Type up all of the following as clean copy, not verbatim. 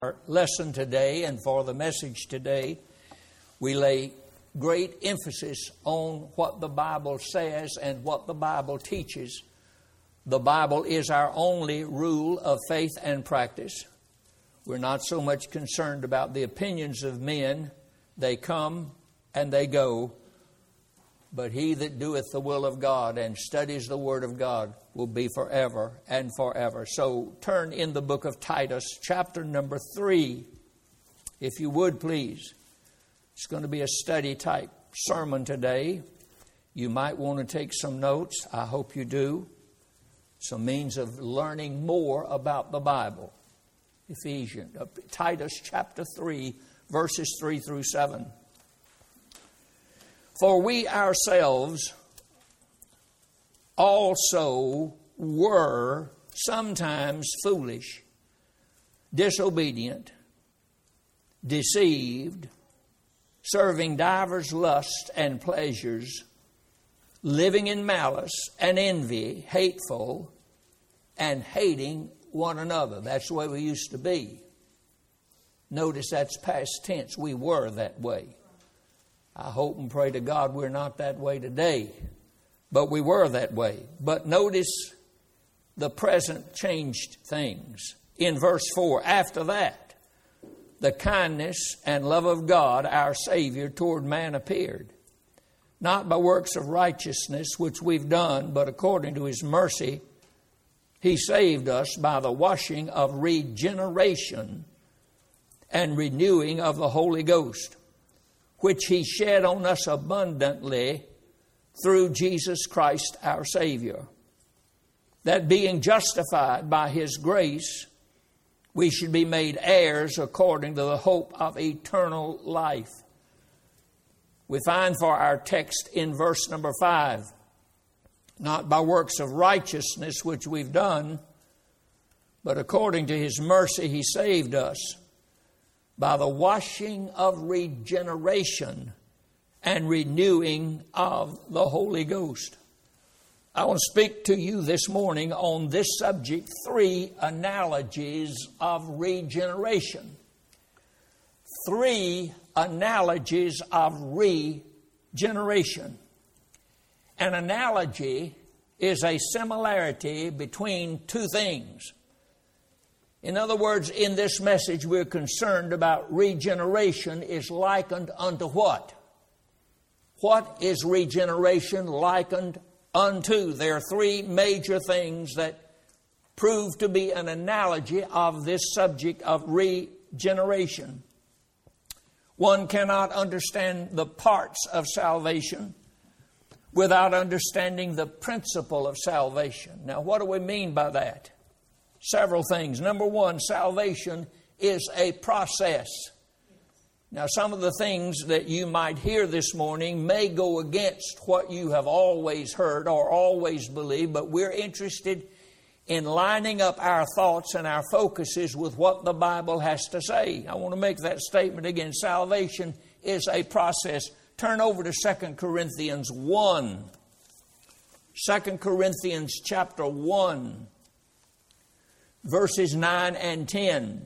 Our lesson today and for the message today, we lay great emphasis on what the Bible says and what the Bible teaches. The Bible is our only rule of faith and practice. We're not so much concerned about the opinions of men. They come and they go. But he that doeth the will of God and studies the Word of God will be forever and forever. So turn in the book of Titus, chapter number 3, if you would please. It's going to be a study type sermon today. You might want to take some notes. I hope you do. Some means of learning more about the Bible. Titus chapter 3, verses 3 through 7. For we ourselves also were sometimes foolish, disobedient, deceived, serving divers lusts and pleasures, living in malice and envy, hateful, and hating one another. That's the way we used to be. Notice that's past tense. We were that way. I hope and pray to God we're not that way today. But we were that way. But notice the present changed things. In verse 4, after that, the kindness and love of God, our Savior, toward man appeared. Not by works of righteousness which we've done, but according to His mercy, He saved us by the washing of regeneration and renewing of the Holy Ghost, which He shed on us abundantly through Jesus Christ our Savior, that being justified by His grace, we should be made heirs according to the hope of eternal life. We find for our text in verse number 5, not by works of righteousness which we've done, but according to His mercy He saved us by the washing of regeneration and renewing of the Holy Ghost. I want to speak to you this morning on this subject, 3 analogies of regeneration. 3 analogies of regeneration. An analogy is a similarity between 2 things. In other words, in this message, we're concerned about regeneration is likened unto what? What is regeneration likened unto? There are 3 major things that prove to be an analogy of this subject of regeneration. One cannot understand the parts of salvation without understanding the principle of salvation. Now, what do we mean by that? Several things. Number 1, salvation is a process. Now, some of the things that you might hear this morning may go against what you have always heard or always believed, but we're interested in lining up our thoughts and our focuses with what the Bible has to say. I want to make that statement again. Salvation is a process. Turn over to 2 Corinthians 1. 2 Corinthians chapter 1. Verses 9 and 10.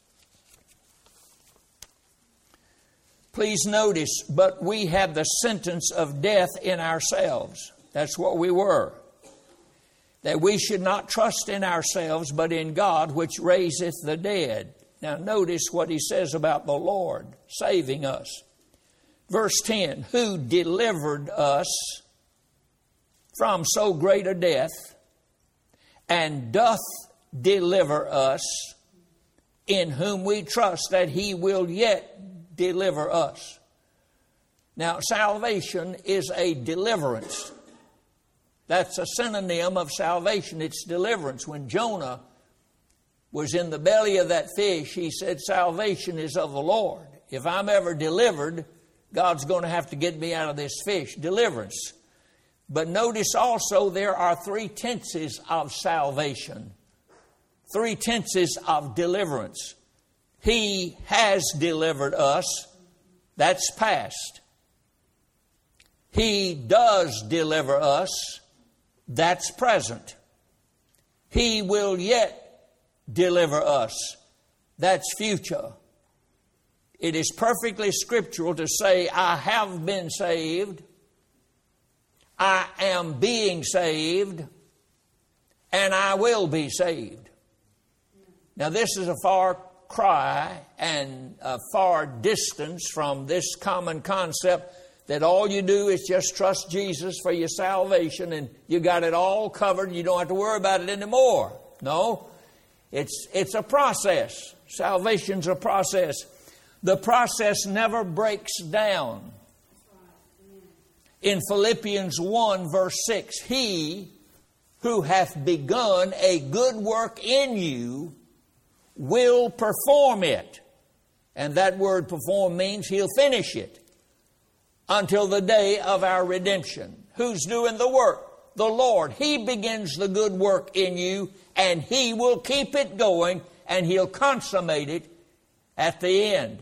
Please notice, but we have the sentence of death in ourselves. That's what we were. That we should not trust in ourselves, but in God, which raiseth the dead. Now notice what he says about the Lord saving us. Verse 10, who delivered us from so great a death, and doth deliver us, in whom we trust that He will yet deliver us. Now, salvation is a deliverance. That's a synonym of salvation. It's deliverance. When Jonah was in the belly of that fish, he said, salvation is of the Lord. If I'm ever delivered, God's going to have to get me out of this fish. Deliverance. But notice also there are 3 tenses of salvation. 3 tenses of deliverance. He has delivered us. That's past. He does deliver us. That's present. He will yet deliver us. That's future. It is perfectly scriptural to say, I have been saved, I am being saved, and I will be saved. Now this is a far cry and a far distance from this common concept that all you do is just trust Jesus for your salvation and you got it all covered and you don't have to worry about it anymore. No, it's a process. Salvation's a process. The process never breaks down. In Philippians 1 verse 6, He who hath begun a good work in you will perform it. And that word perform means He'll finish it until the day of our redemption. Who's doing the work? The Lord. He begins the good work in you and He will keep it going and He'll consummate it at the end.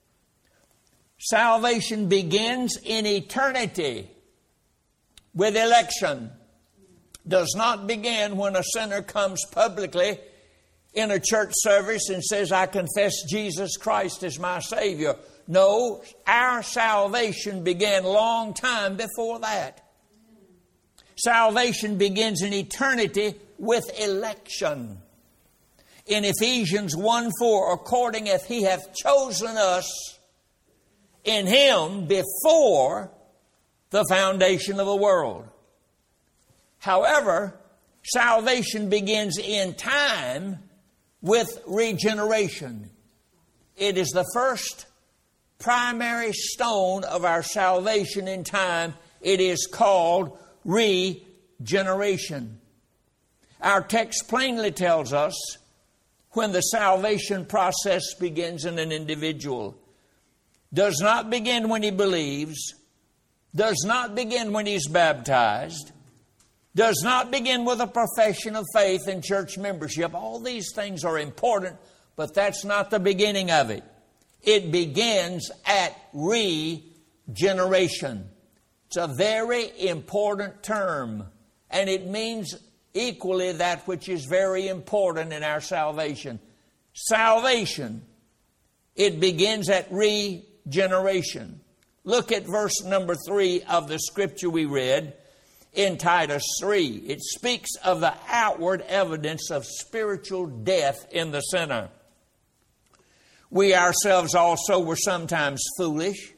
Salvation begins in eternity with election. Does not begin when a sinner comes publicly in a church service and says, I confess Jesus Christ as my Savior. No, our salvation began a long time before that. Salvation begins in eternity with election. In Ephesians 1:4, according as He hath chosen us in Him before the foundation of the world. However, salvation begins in time with regeneration. It is the first primary stone of our salvation in time. It is called regeneration. Our text plainly tells us when the salvation process begins in an individual. Does not begin when he believes, does not begin when he's baptized, does not begin with a profession of faith and church membership. All these things are important, but that's not the beginning of it. It begins at regeneration. It's a very important term, and it means equally that which is very important in our salvation. Salvation, it begins at regeneration. Look at verse number 3 of the scripture we read in Titus 3. It speaks of the outward evidence of spiritual death in the sinner. We ourselves also were sometimes foolish.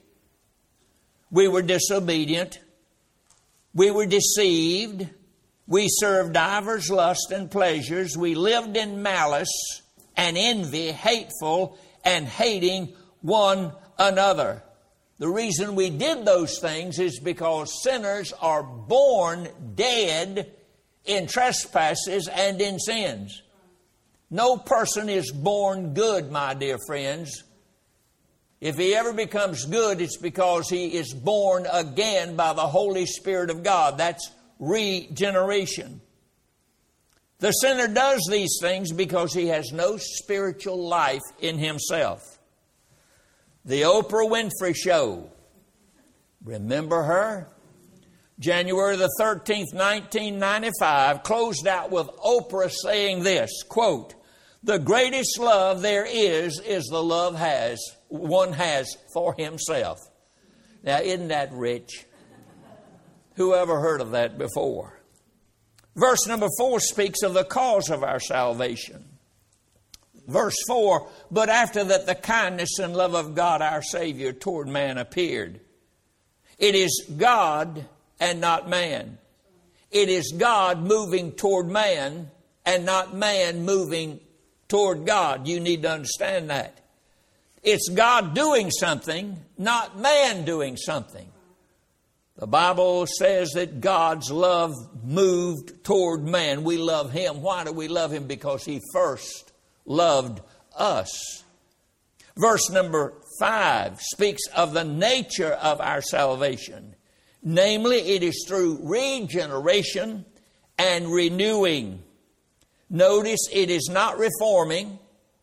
We were disobedient. We were deceived. We served divers lusts and pleasures. We lived in malice and envy, hateful and hating one another. The reason we did those things is because sinners are born dead in trespasses and in sins. No person is born good, my dear friends. If he ever becomes good, it's because he is born again by the Holy Spirit of God. That's regeneration. The sinner does these things because he has no spiritual life in himself. The Oprah Winfrey Show. Remember her? January the 13th, 1995, closed out with Oprah saying this, quote, "The greatest love there is the love one has for himself." Now, isn't that rich? Who ever heard of that before? Verse number 4 speaks of the cause of our salvation. Verse 4, "But after that the kindness and love of God our Savior toward man appeared." It is God and not man. It is God moving toward man and not man moving toward God. You need to understand that. It's God doing something, not man doing something. The Bible says that God's love moved toward man. We love Him. Why do we love Him? Because He first loved us. Verse number 5 speaks of the nature of our salvation. Namely, it is through regeneration and renewing. Notice it is not reforming.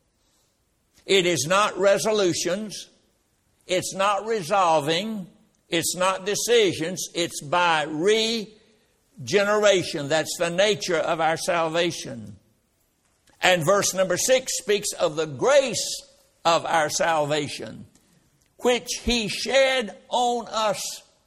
It is not resolutions. It's not resolving. It's not decisions. It's by regeneration. That's the nature of our salvation. And verse number 6 speaks of the grace of our salvation, which He shed on us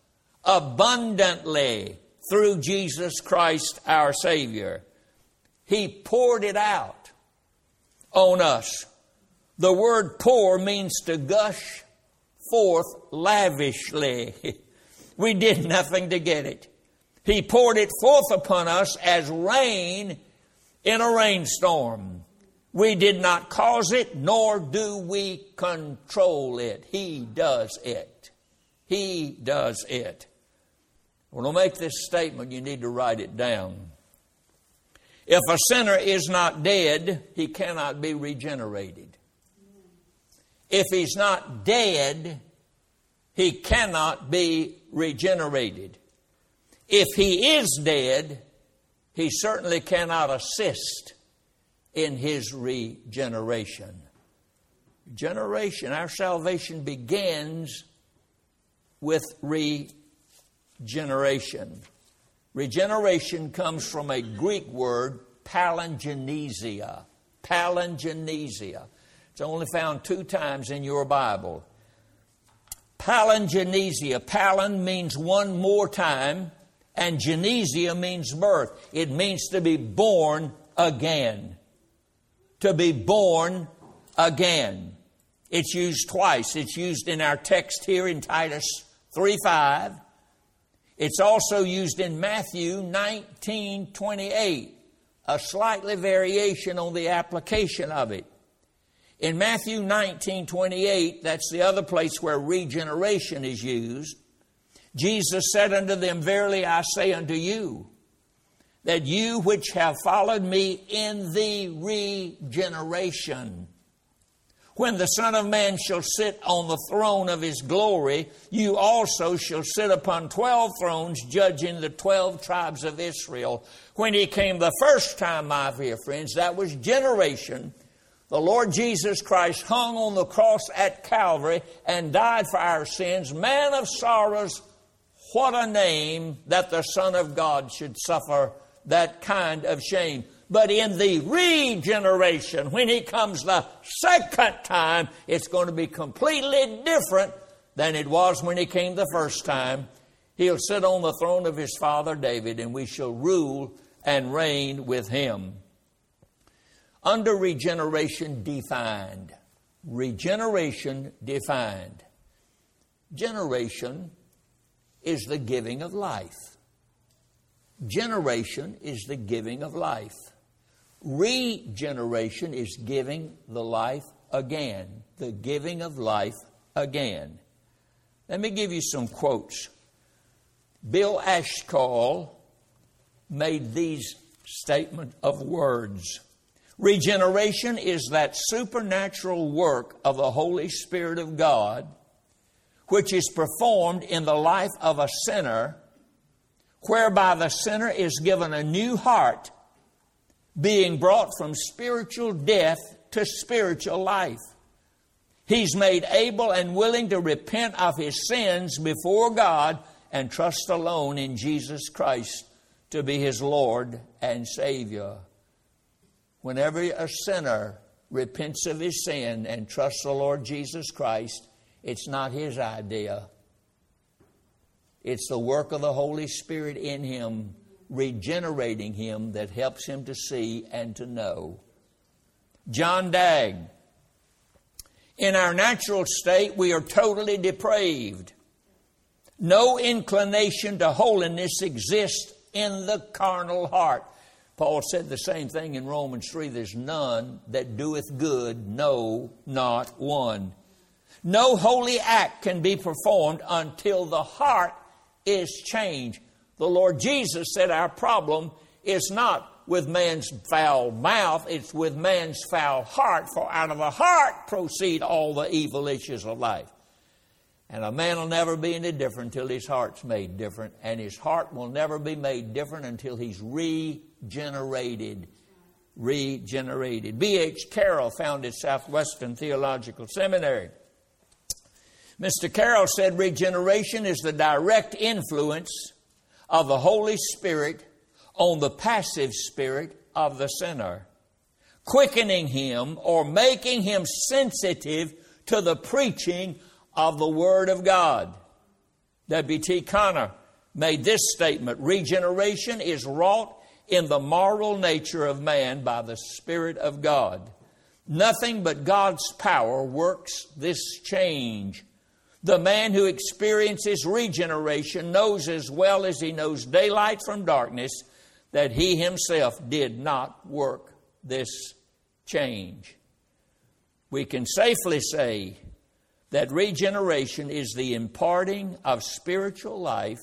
abundantly through Jesus Christ our Savior. He poured it out on us. The word pour means to gush forth lavishly. We did nothing to get it. He poured it forth upon us as rain in a rainstorm. We did not cause it, nor do we control it. He does it. He does it. Well, to make this statement, you need to write it down. If a sinner is not dead, he cannot be regenerated. If he's not dead, he cannot be regenerated. If he is dead, he certainly cannot assist in his regeneration. Regeneration, our salvation begins with regeneration. Regeneration comes from a Greek word, palingenesia. Palingenesia. It's only found 2 times in your Bible. Palingenesia. Palin means one more time, and genesia means birth. It means to be born again. To be born again. It's used twice. It's used in our text here in Titus 3:5. It's also used in Matthew 19:28, a slightly variation on the application of it. In Matthew 19:28, that's the other place where regeneration is used. Jesus said unto them, Verily I say unto you, that you which have followed me in the regeneration, when the Son of Man shall sit on the throne of His glory, you also shall sit upon 12 thrones, judging the 12 tribes of Israel. When He came the first time, my dear friends, that was generation. The Lord Jesus Christ hung on the cross at Calvary and died for our sins. Man of sorrows, what a name that the Son of God should suffer that kind of shame. But in the regeneration, when He comes the second time, it's going to be completely different than it was when He came the first time. He'll sit on the throne of His father David, and we shall rule and reign with Him. Under regeneration defined. Regeneration defined. Generation is the giving of life. Generation is the giving of life. Regeneration is giving the life again. The giving of life again. Let me give you some quotes. Bill Ashcall made these statement of words. Regeneration is that supernatural work of the Holy Spirit of God, which is performed in the life of a sinner, whereby the sinner is given a new heart, being brought from spiritual death to spiritual life. He's made able and willing to repent of his sins before God and trust alone in Jesus Christ to be his Lord and Savior. Whenever a sinner repents of his sin and trusts the Lord Jesus Christ, it's not his idea. It's the work of the Holy Spirit in him, regenerating him, that helps him to see and to know. John Dagg. In our natural state, we are totally depraved. No inclination to holiness exists in the carnal heart. Paul said the same thing in Romans 3. There's none that doeth good, no, not one. No holy act can be performed until the heart is changed. The Lord Jesus said our problem is not with man's foul mouth, it's with man's foul heart. For out of the heart proceed all the evil issues of life. And a man will never be any different until his heart's made different. And his heart will never be made different until he's regenerated. Regenerated. B.H. Carroll founded Southwestern Theological Seminary. Mr. Carroll said regeneration is the direct influence of the Holy Spirit on the passive spirit of the sinner. quickening him or making him sensitive to the preaching of the Word of God. W.T. Connor made this statement: regeneration is wrought in the moral nature of man by the Spirit of God. Nothing but God's power works this change. The man who experiences regeneration knows as well as he knows daylight from darkness that he himself did not work this change. We can safely say that regeneration is the imparting of spiritual life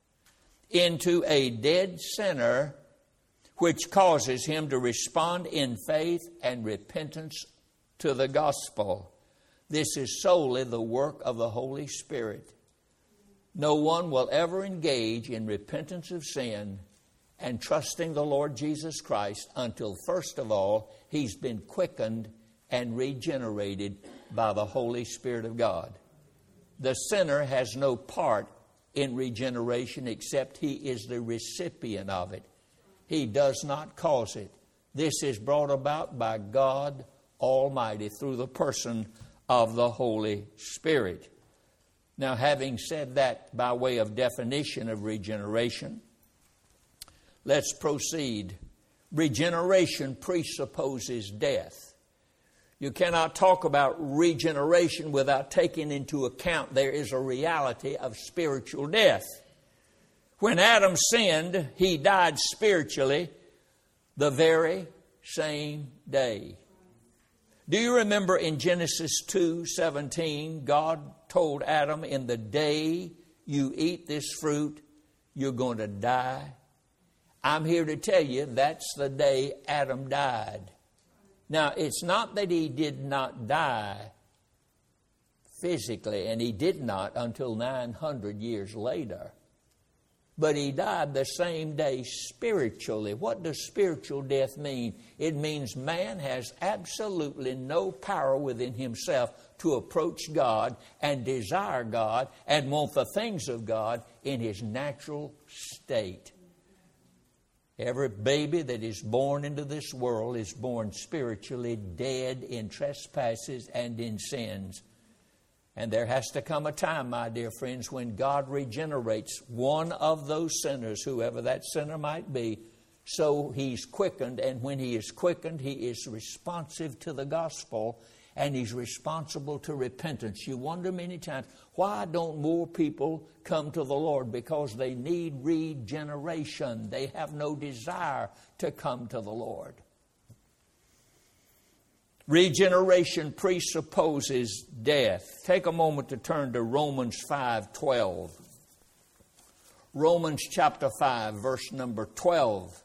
into a dead sinner, which causes him to respond in faith and repentance to the gospel. This is solely the work of the Holy Spirit. No one will ever engage in repentance of sin and trusting the Lord Jesus Christ until, first of all, he's been quickened and regenerated by the Holy Spirit of God. The sinner has no part in regeneration except he is the recipient of it. He does not cause it. This is brought about by God Almighty through the person of the Holy Spirit. Now, having said that by way of definition of regeneration, let's proceed. Regeneration presupposes death. You cannot talk about regeneration without taking into account there is a reality of spiritual death. When Adam sinned, he died spiritually the very same day. Do you remember in Genesis 2:17, God told Adam, in the day you eat this fruit, you're going to die? I'm here to tell you that's the day Adam died. Now, it's not that he did not die physically, and he did not until 900 years later. But he died the same day spiritually. What does spiritual death mean? It means man has absolutely no power within himself to approach God and desire God and want the things of God in his natural state. Every baby that is born into this world is born spiritually dead in trespasses and in sins. And there has to come a time, my dear friends, when God regenerates one of those sinners, whoever that sinner might be, so he's quickened. And when he is quickened, he is responsive to the gospel and he's responsible to repentance. You wonder many times, why don't more people come to the Lord? Because they need regeneration. They have no desire to come to the Lord. Regeneration presupposes death. Take a moment to turn to Romans 5:12. Romans chapter 5, verse number 12.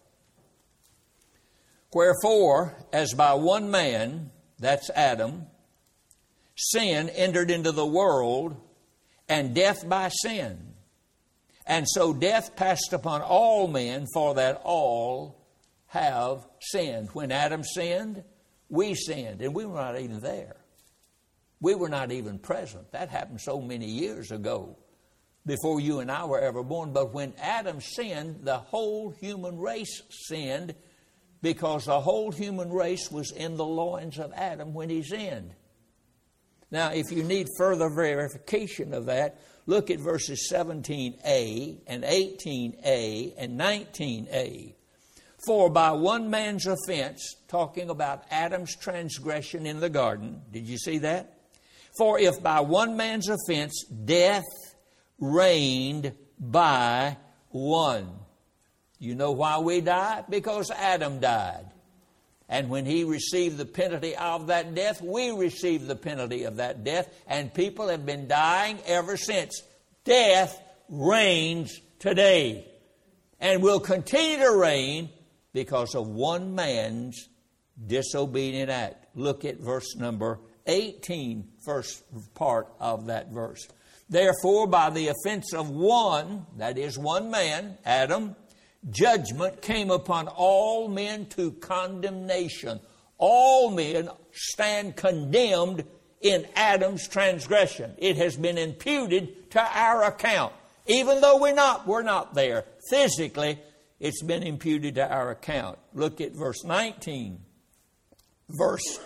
Wherefore, as by one man, that's Adam, sin entered into the world, and death by sin. And so death passed upon all men, for that all have sinned. When Adam sinned, we sinned, and we were not even there. We were not even present. That happened so many years ago, before you and I were ever born. But when Adam sinned, the whole human race sinned, because the whole human race was in the loins of Adam when he sinned. Now, if you need further verification of that, look at verses 17a and 18a and 19a. For by one man's offense, talking about Adam's transgression in the garden, did you see that? For if by one man's offense death reigned by one. You know why we die? Because Adam died. And when he received the penalty of that death, we received the penalty of that death. And people have been dying ever since. Death reigns today and will continue to reign because of one man's disobedient act. Look at verse number 18, first part of that verse. Therefore, by the offense of one, that is one man, Adam, judgment came upon all men to condemnation. All men stand condemned in Adam's transgression. It has been imputed to our account. Even though we're not there physically, it's been imputed to our account. Look at verse 19. verse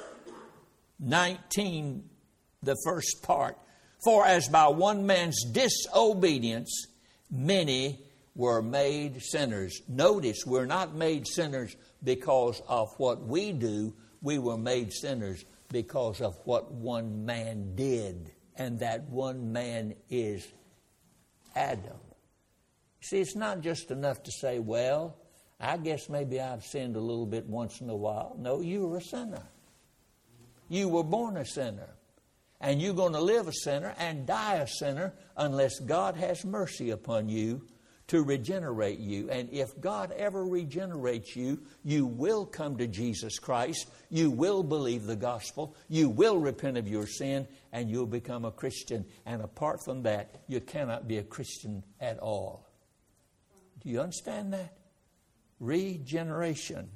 19, the first part. For as by one man's disobedience, many were made sinners. Notice, we're not made sinners because of what we do. We were made sinners because of what one man did. And that one man is Adam. See, it's not just enough to say, well, I guess maybe I've sinned a little bit once in a while. No, you were a sinner. You were born a sinner. And you're going to live a sinner and die a sinner unless God has mercy upon you to regenerate you. And if God ever regenerates you, you will come to Jesus Christ. You will believe the gospel. You will repent of your sin, and you'll become a Christian. And apart from that, you cannot be a Christian at all. Do you understand that? Regeneration.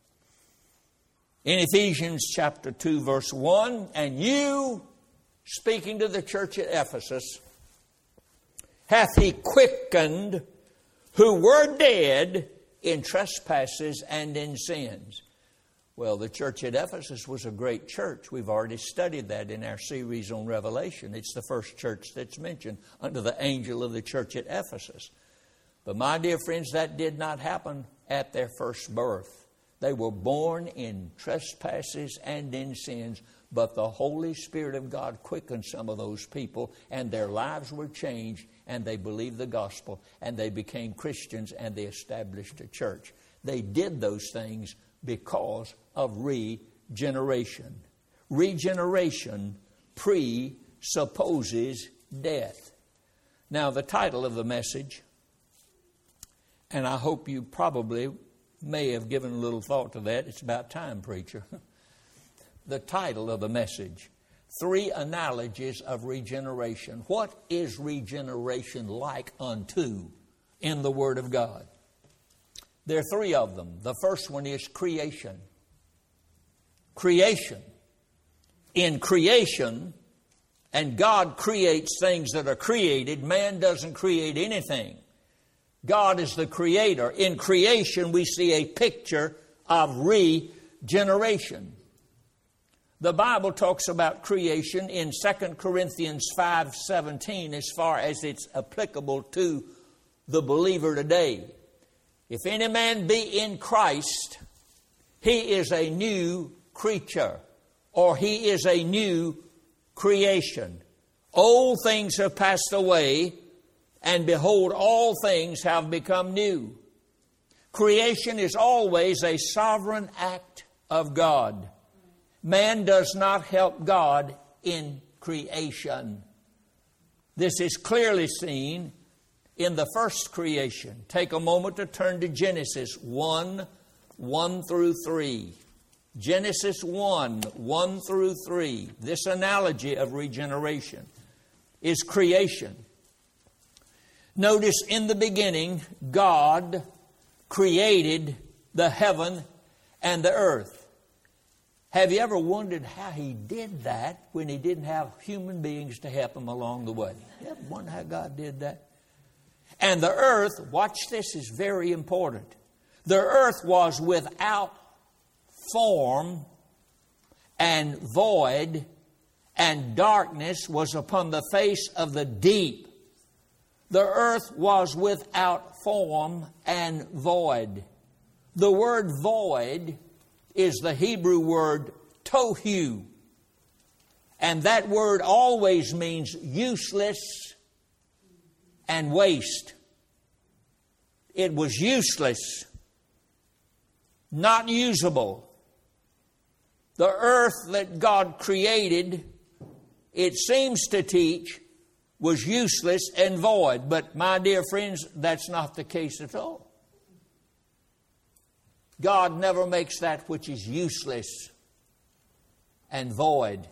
In Ephesians chapter 2, verse 1, and you, speaking to the church at Ephesus, hath he quickened who were dead in trespasses and in sins. Well, the church at Ephesus was a great church. We've already studied that in our series on Revelation. It's the first church that's mentioned under the angel of the church at Ephesus. But my dear friends, that did not happen at their first birth. They were born in trespasses and in sins, but the Holy Spirit of God quickened some of those people, and their lives were changed, and they believed the gospel, and they became Christians, and they established a church. They did those things because of regeneration. Regeneration presupposes death. Now, the title of the message, and I hope you probably may have given a little thought to that. It's about time, preacher. The title of the message, 3 analogies of regeneration. What is regeneration like unto in the Word of God? There are 3 of them. The first one is creation. Creation. In creation, and God creates things that are created. Man doesn't create anything. God is the creator. In creation, we see a picture of regeneration. The Bible talks about creation in 2 Corinthians 5:17 as far as it's applicable to the believer today. If any man be in Christ, he is a new creature, or he is a new creation. Old things have passed away, and behold, all things have become new. Creation is always a sovereign act of God. Man does not help God in creation. This is clearly seen in the first creation. Take a moment to turn to Genesis 1 through 3. Genesis 1 through 3. This analogy of regeneration is creation. Notice in the beginning, God created the heaven and the earth. Have you ever wondered how He did that when He didn't have human beings to help Him along the way? You ever wonder how God did that? And the earth, watch this, is very important. The earth was without form and void, and darkness was upon the face of the deep. The earth was without form and void. The word void is the Hebrew word tohu. And that word always means useless and waste. It was useless, not usable. The earth that God created, it seems to teach, was useless and void. But my dear friends, that's not the case at all. God never makes that which is useless and void.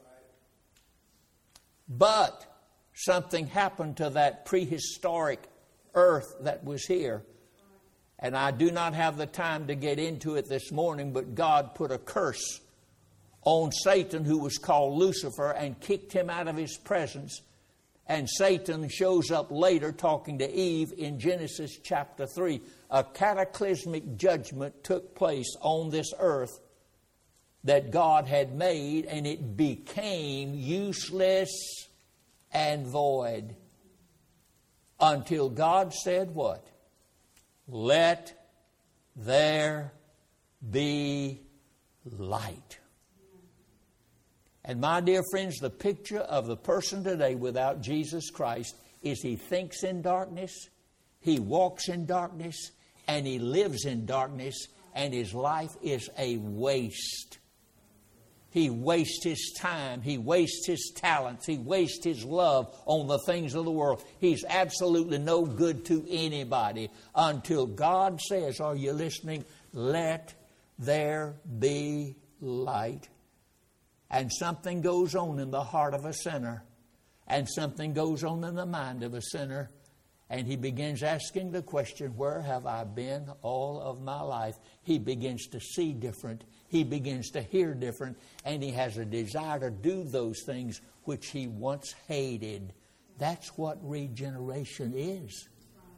But something happened to that prehistoric earth that was here. And I do not have the time to get into it this morning, but God put a curse on Satan, who was called Lucifer, and kicked him out of His presence. And Satan shows up later talking to Eve in Genesis chapter 3. A cataclysmic judgment took place on this earth that God had made, and it became useless and void. Until God said what? Let there be light. And my dear friends, the picture of the person today without Jesus Christ is he thinks in darkness, he walks in darkness, and he lives in darkness, and his life is a waste. He wastes his time. He wastes his talents. He wastes his love on the things of the world. He's absolutely no good to anybody until God says, are you listening? Let there be light. And something goes on in the heart of a sinner. And something goes on in the mind of a sinner. And he begins asking the question, where have I been all of my life? He begins to see different. He begins to hear different. And he has a desire to do those things which he once hated. That's what regeneration is.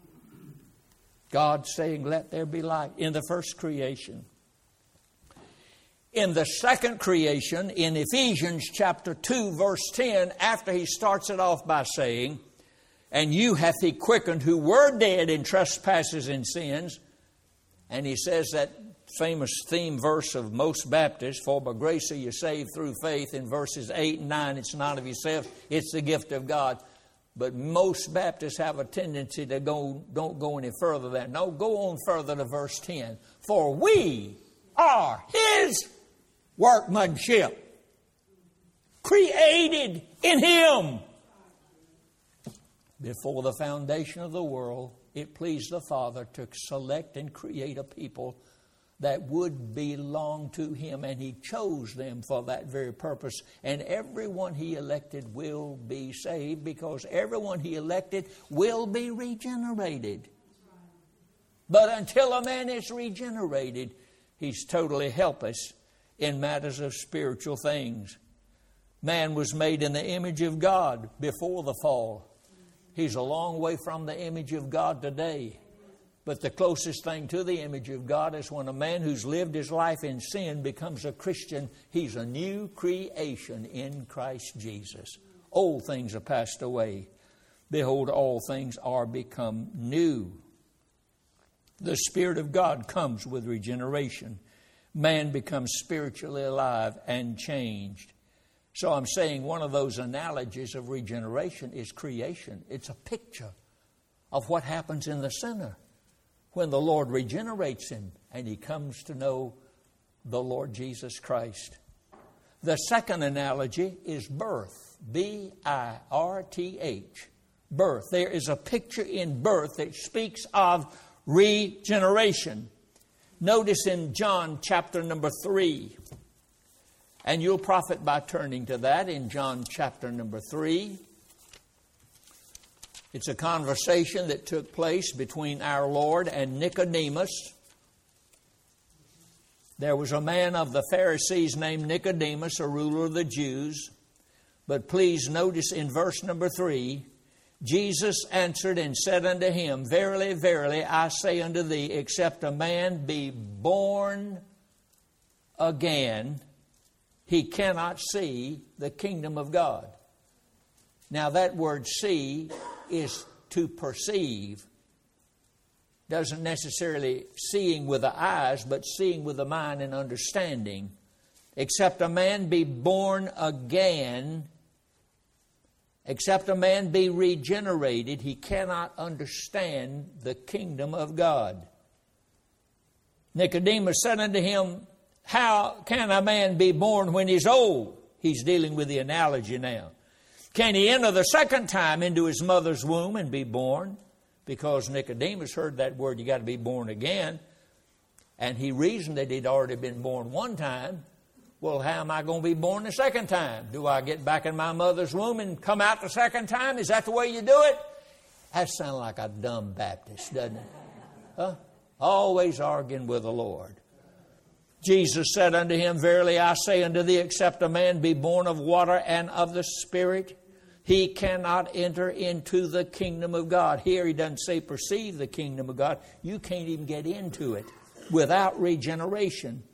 God saying, let there be light in the first creation. In the second creation, in Ephesians chapter 2, verse 10, after he starts it off by saying, and you hath he quickened who were dead in trespasses and sins. And he says that famous theme verse of most Baptists, for by grace are you saved through faith, in verses 8 and 9, it's not of yourself, it's the gift of God. But most Baptists have a tendency to don't go any further than that. No, go on further to verse 10. For we are his workmanship, created in him. Before the foundation of the world, it pleased the Father to select and create a people that would belong to him, and he chose them for that very purpose. And everyone he elected will be saved, because everyone he elected will be regenerated. But until a man is regenerated, he's totally helpless in matters of spiritual things. Man was made in the image of God before the fall. He's a long way from the image of God today. But the closest thing to the image of God is when a man who's lived his life in sin becomes a Christian. He's a new creation in Christ Jesus. Old things are passed away. Behold, all things are become new. The Spirit of God comes with regeneration. Man becomes spiritually alive and changed. So I'm saying one of those analogies of regeneration is creation. It's a picture of what happens in the sinner when the Lord regenerates him and he comes to know the Lord Jesus Christ. The second analogy is birth. B-I-R-T-H. Birth. There is a picture in birth that speaks of regeneration. Notice in John chapter number 3. And you'll profit by turning to that in John chapter number 3. It's a conversation that took place between our Lord and Nicodemus. There was a man of the Pharisees named Nicodemus, a ruler of the Jews. But please notice in verse number 3, Jesus answered and said unto him, Verily, verily, I say unto thee, except a man be born again, he cannot see the kingdom of God. Now that word see is to perceive. Doesn't necessarily seeing with the eyes, but seeing with the mind and understanding. Except a man be born again, except a man be regenerated, he cannot understand the kingdom of God. Nicodemus said unto him, How can a man be born when he's old? He's dealing with the analogy now. Can he enter the second time into his mother's womb and be born? Because Nicodemus heard that word, you got to be born again. And he reasoned that he'd already been born one time. Well, how am I going to be born the second time? Do I get back in my mother's womb and come out the second time? Is that the way you do it? That sounds like a dumb Baptist, doesn't it? Huh? Always arguing with the Lord. Jesus said unto him, Verily I say unto thee, except a man be born of water and of the Spirit, he cannot enter into the kingdom of God. Here he doesn't say perceive the kingdom of God. You can't even get into it without regeneration.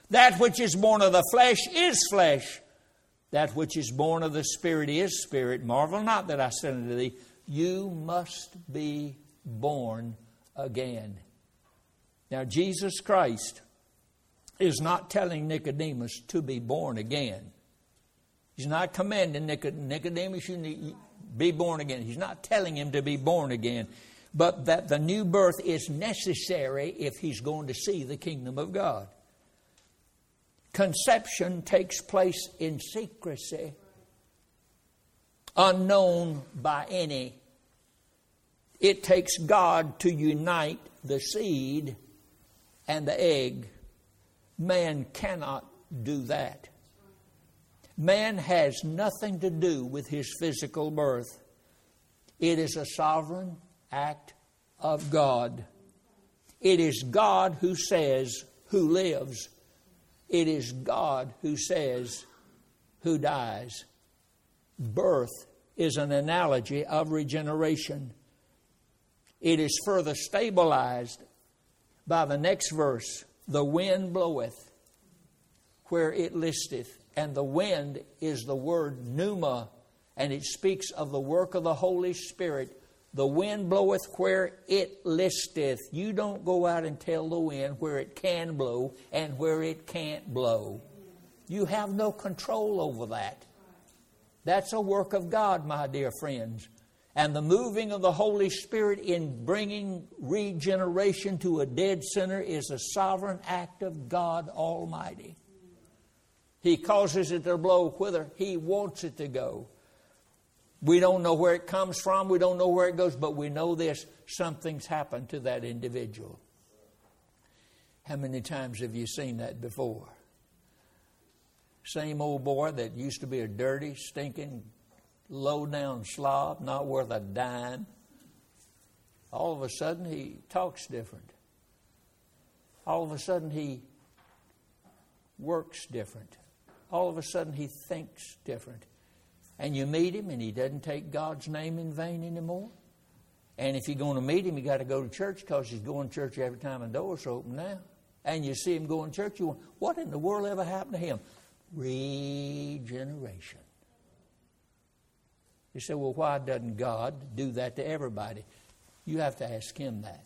That which is born of the flesh is flesh. That which is born of the Spirit is spirit. Marvel not that I said unto thee, you must be born again. Now, Jesus Christ is not telling Nicodemus to be born again. He's not commanding Nicodemus, you need to be born again. He's not telling him to be born again. But that the new birth is necessary if he's going to see the kingdom of God. Conception takes place in secrecy, unknown by any. It takes God to unite the seed and the egg. Man cannot do that. Man has nothing to do with his physical birth. It is a sovereign act of God. It is God who says who lives. It is God who says who dies. Birth is an analogy of regeneration. It is further stabilized by the next verse. The wind bloweth where it listeth. And the wind is the word pneuma, and it speaks of the work of the Holy Spirit. The wind bloweth where it listeth. You don't go out and tell the wind where it can blow and where it can't blow. You have no control over that. That's a work of God, my dear friends. And the moving of the Holy Spirit in bringing regeneration to a dead sinner is a sovereign act of God Almighty. He causes it to blow whither He wants it to go. We don't know where it comes from. We don't know where it goes. But we know this. Something's happened to that individual. How many times have you seen that before? Same old boy that used to be a dirty, stinking, low-down slob, not worth a dime. All of a sudden, he talks different. All of a sudden, he works different. All of a sudden, he thinks different. And you meet him, and he doesn't take God's name in vain anymore. And if you're going to meet him, you got to go to church because he's going to church every time the door's open now. And you see him going to church, you wonder, what in the world ever happened to him? Regeneration. You say, well, why doesn't God do that to everybody? You have to ask Him that.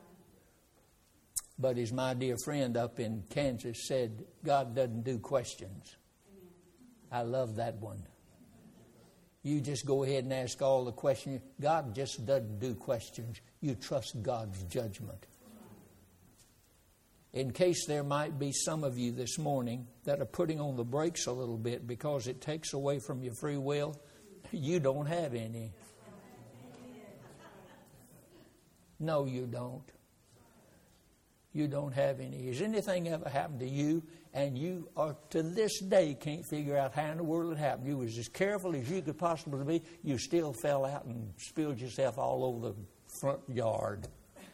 But as my dear friend up in Kansas said, God doesn't do questions. I love that one. You just go ahead and ask all the questions. God just doesn't do questions. You trust God's judgment. In case there might be some of you this morning that are putting on the brakes a little bit because it takes away from your free will, you don't have any. No, you don't. You don't have any. Has anything ever happened to you and you are to this day can't figure out how in the world it happened? You was as careful as you could possibly be. You still fell out and spilled yourself all over the front yard.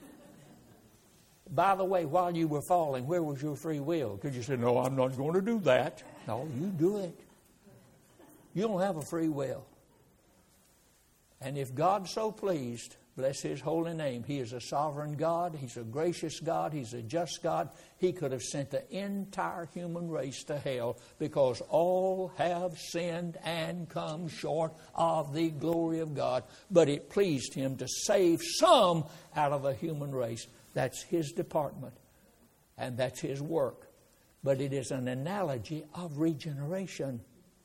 By the way, while you were falling, where was your free will? Because you said, no, I'm not going to do that. No, you do it. You don't have a free will. And if God's so pleased, bless His holy name, He is a sovereign God. He's a gracious God. He's a just God. He could have sent the entire human race to hell because all have sinned and come short of the glory of God. But it pleased Him to save some out of the human race. That's His department. And that's His work. But it is an analogy of regeneration.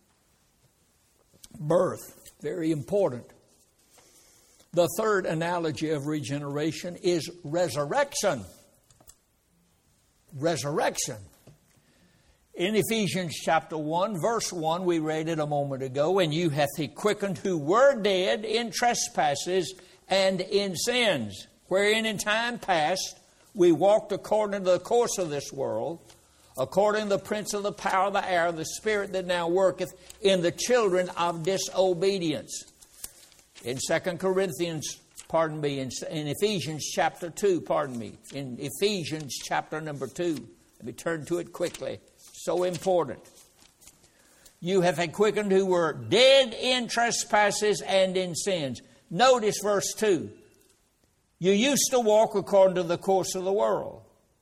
Birth, very important. The third analogy of regeneration is resurrection. Resurrection. In Ephesians chapter 1, verse 1, we read it a moment ago, and you hath He quickened who were dead in trespasses and in sins, wherein in time past we walked according to the course of this world, according to the prince of the power of the air, the spirit that now worketh in the children of disobedience. In 2 Corinthians, in Ephesians chapter 2, in Ephesians chapter number 2. Let me turn to it quickly. So important. You have quickened who were dead in trespasses and in sins. Notice verse 2. You used to walk according to the course of the world.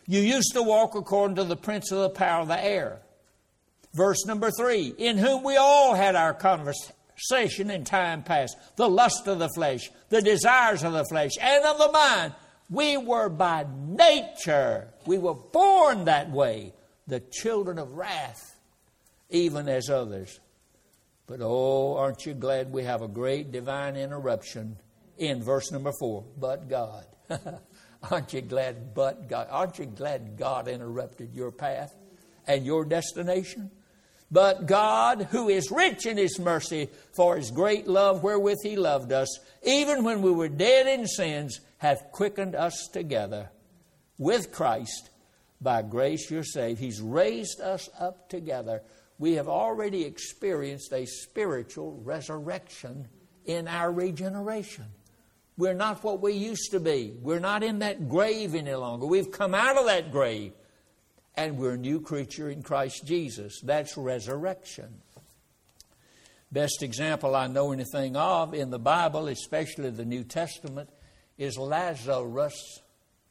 You used to walk according to the prince of the power of the air. Verse number 3, in whom we all had our conversation in time past, the lust of the flesh, the desires of the flesh, and of the mind. We were by nature, we were born that way, the children of wrath, even as others. But oh, aren't you glad we have a great divine interruption in verse number 4, but God. Aren't you glad but God? Aren't you glad God interrupted your path and your destination? But God, who is rich in His mercy, for His great love wherewith He loved us, even when we were dead in sins, hath quickened us together with Christ. By grace you're saved. He's raised us up together. We have already experienced a spiritual resurrection in our regeneration. We're not what we used to be. We're not in that grave any longer. We've come out of that grave. And we're a new creature in Christ Jesus. That's resurrection. Best example I know anything of in the Bible, especially the New Testament, is Lazarus.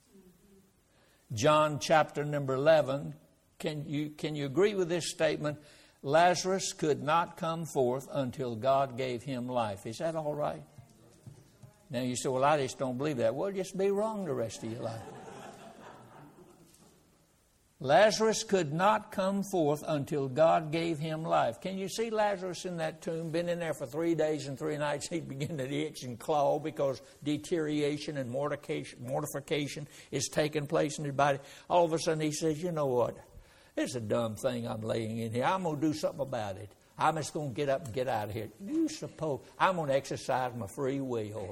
John chapter number 11. Can you agree with this statement? Lazarus could not come forth until God gave him life. Is that all right? Now you say, well, I just don't believe that. Well, just be wrong the rest of your life. Lazarus could not come forth until God gave him life. Can you see Lazarus in that tomb? Been in there for 3 days and 3 nights. He'd begin to itch and claw because deterioration and mortification is taking place in his body. All of a sudden he says, you know what? It's a dumb thing I'm laying in here. I'm going to do something about it. I'm just going to get up and get out of here. You suppose I'm going to exercise my free will.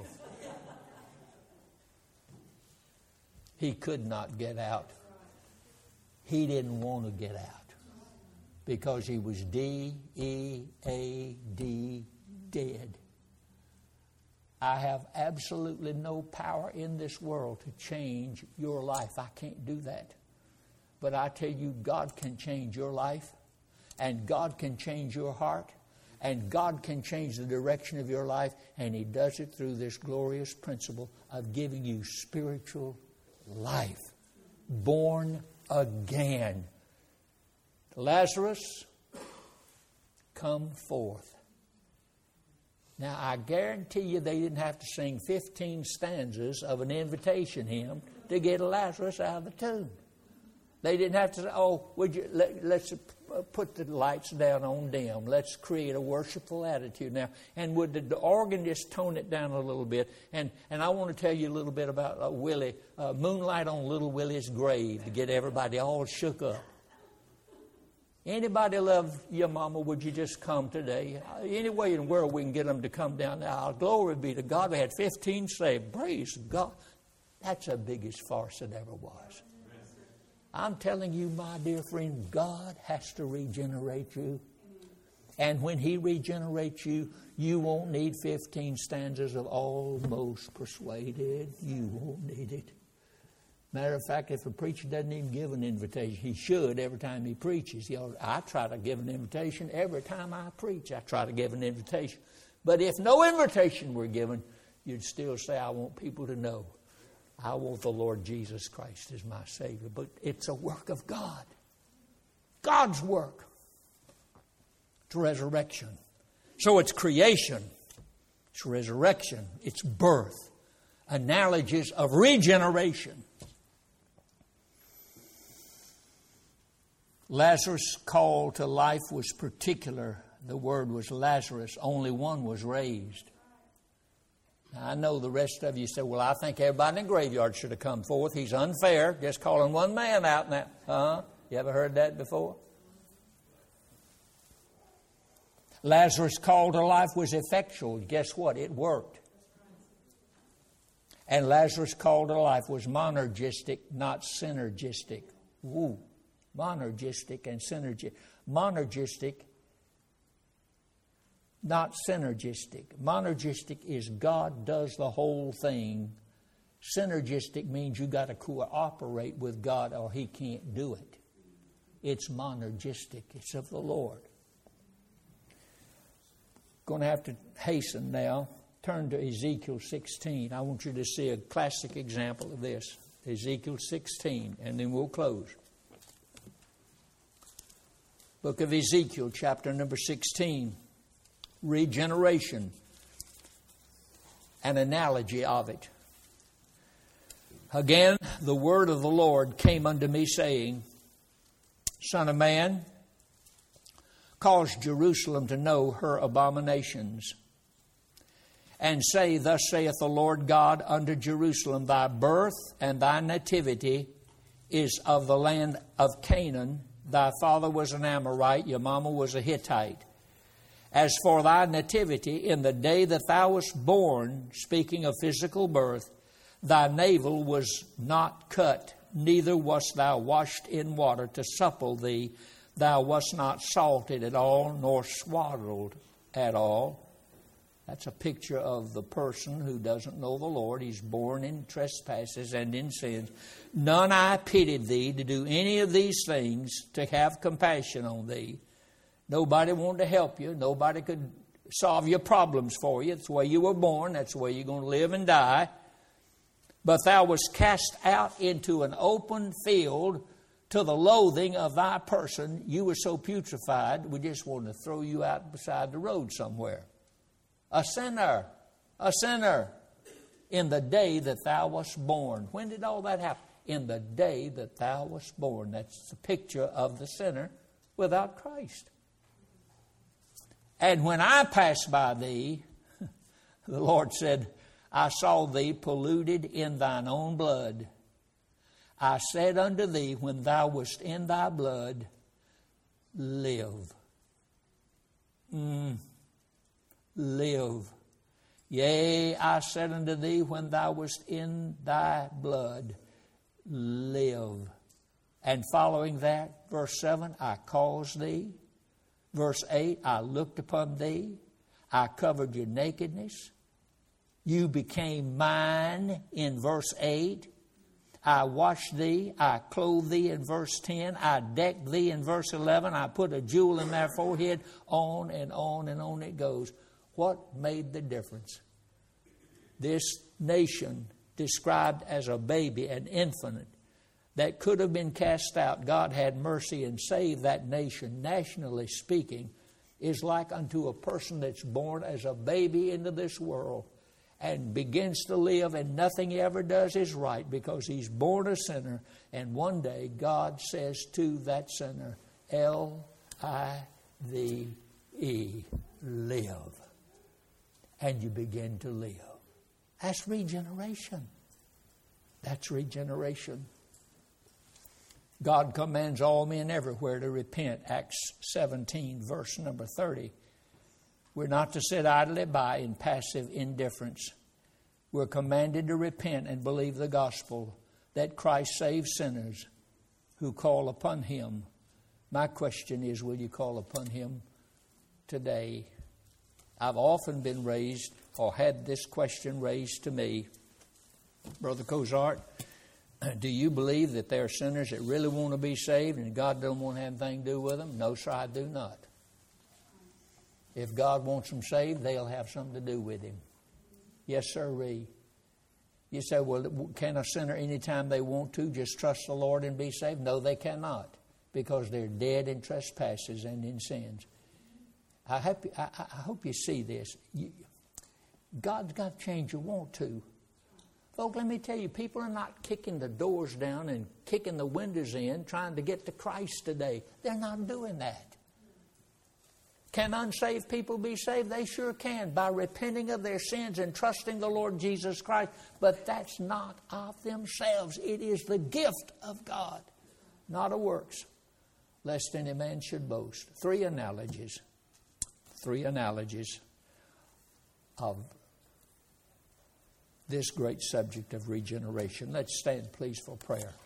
He could not get out. He didn't want to get out because he was D-E-A-D, dead. I have absolutely no power in this world to change your life. I can't do that. But I tell you, God can change your life, and God can change your heart, and God can change the direction of your life, and He does it through this glorious principle of giving you spiritual life, born again. Lazarus, come forth. Now, I guarantee you they didn't have to sing 15 stanzas of an invitation hymn to get Lazarus out of the tomb. They didn't have to say, oh, let's put the lights down on dim. Let's create a worshipful attitude now. And would the organ just tone it down a little bit? And I want to tell you a little bit about Willie, Moonlight on Little Willie's Grave, to get everybody all shook up. Anybody love your mama? Would you just come today? Any way in the world we can get them to come down the aisle. Glory be to God. We had 15 saved. Praise God. That's the biggest farce that ever was. I'm telling you, my dear friend, God has to regenerate you. And when He regenerates you, you won't need 15 stanzas of Almost Persuaded. You won't need it. Matter of fact, if a preacher doesn't even give an invitation, he should every time he preaches. I try to give an invitation every time I preach. I try to give an invitation. But if no invitation were given, you'd still say, I want people to know. I want the Lord Jesus Christ as my Savior. But it's a work of God. God's work. It's resurrection. So it's creation. It's resurrection. It's birth. Analogies of regeneration. Lazarus' call to life was particular. The word was Lazarus. Only one was raised. Now, I know the rest of you say, well, I think everybody in the graveyard should have come forth. He's unfair, just calling one man out now. You ever heard that before? Lazarus' call to life was effectual. Guess what? It worked. And Lazarus' call to life was monergistic, not synergistic. Woo. Monergistic and synergistic. Monergistic, not synergistic. Monergistic is God does the whole thing. Synergistic means you got to cooperate with God or He can't do it. It's monergistic. It's of the Lord. Going to have to hasten now. Turn to Ezekiel 16. I want you to see a classic example of this. Ezekiel 16, and then we'll close. Book of Ezekiel, chapter number 16. Regeneration. An analogy of it. Again, the word of the Lord came unto me, saying, Son of man, cause Jerusalem to know her abominations, and say, Thus saith the Lord God unto Jerusalem, Thy birth and thy nativity is of the land of Canaan. Thy father was an Amorite, your mama was a Hittite. As for thy nativity, in the day that thou wast born, speaking of physical birth, thy navel was not cut, neither wast thou washed in water to supple thee. Thou wast not salted at all, nor swaddled at all. That's a picture of the person who doesn't know the Lord. He's born in trespasses and in sins. None I pitied thee to do any of these things, to have compassion on thee. Nobody wanted to help you. Nobody could solve your problems for you. It's the way you were born. That's the way you're going to live and die. But thou wast cast out into an open field to the loathing of thy person. You were so putrefied, we just wanted to throw you out beside the road somewhere. A sinner, in the day that thou wast born. When did all that happen? In the day that thou wast born. That's the picture of the sinner without Christ. And when I passed by thee, the Lord said, I saw thee polluted in thine own blood. I said unto thee, when thou wast in thy blood, live. Live. Yea, I said unto thee, when thou wast in thy blood, live. And following that, verse 7, I caused thee. Verse 8, I looked upon thee. I covered your nakedness. You became mine in verse 8. I washed thee. I clothed thee in verse 10. I decked thee in verse 11. I put a jewel in thy forehead. On and on and on it goes. What made the difference? This nation, described as a baby, an infant, that could have been cast out, God had mercy and saved that nation, nationally speaking, is like unto a person that's born as a baby into this world and begins to live, and nothing he ever does is right because he's born a sinner. And one day God says to that sinner, L-I-V-E, live. And you begin to live. That's regeneration. That's regeneration. God commands all men everywhere to repent. Acts 17, verse number 30. We're not to sit idly by in passive indifference. We're commanded to repent and believe the gospel that Christ saves sinners who call upon Him. My question is, will you call upon Him today? I've often been raised or had this question raised to me. Brother Cozart, do you believe that there are sinners that really want to be saved and God don't want to have anything to do with them? No, sir, I do not. If God wants them saved, they'll have something to do with Him. Yes, sirree. You say, well, can a sinner anytime they want to just trust the Lord and be saved? No, they cannot, because they're dead in trespasses and in sins. I hope you see this. God's got to change your want to. Folks, let me tell you, people are not kicking the doors down and kicking the windows in trying to get to Christ today. They're not doing that. Can unsaved people be saved? They sure can, by repenting of their sins and trusting the Lord Jesus Christ. But that's not of themselves. It is the gift of God, not of works, lest any man should boast. Three analogies of this great subject of regeneration. Let's stand, please, for prayer.